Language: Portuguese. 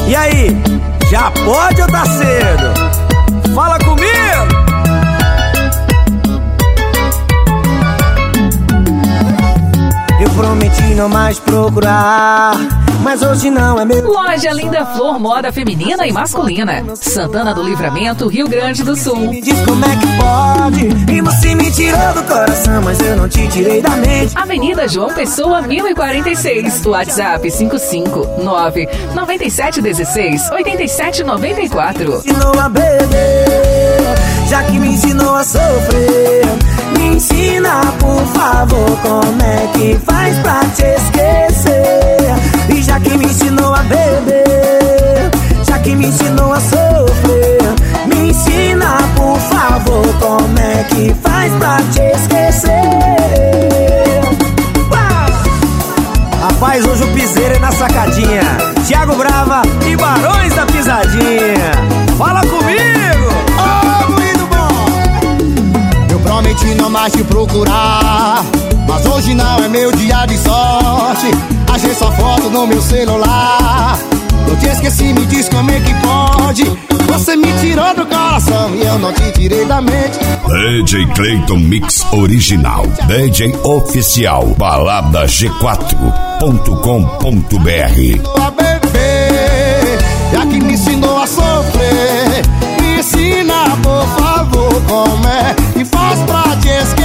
E aí, já pode ou tá cedo? Fala comigo! Eu prometi não mais procurar, mas hoje não é meu. Loja Linda Flor, moda feminina e masculina. Santana do Livramento, Rio Grande do Sul. Me diz como é que pode, e você me tirou do coração, mas eu não te tirei da mente. Avenida João Pessoa, 1046. WhatsApp 55997168794. Ensinou a beber, já que me ensinou a sofrer. Me ensina, por favor, como é que faz pra te esquecer. E já que me ensinou a beber, já que me ensinou a sofrer, me ensina, por favor, como é que faz pra te esquecer. Rapaz, hoje o piseiro é na sacadinha. Thiago Brava e Barões da Pisadinha. Fala comigo! Ô, Moído bom! Eu prometi não mais te procurar, mas hoje não é meu dia de sorte. Achei sua foto no meu celular. Eu te esqueci, me diz como é que pode. Você me tirou do coração e eu não te tirei da mente. DJ Clayton Mix Original, DJ Oficial, balada G4.com.br. A beber, já que me ensinou a sofrer, me ensina, por favor, como é que faz pra te esquecer.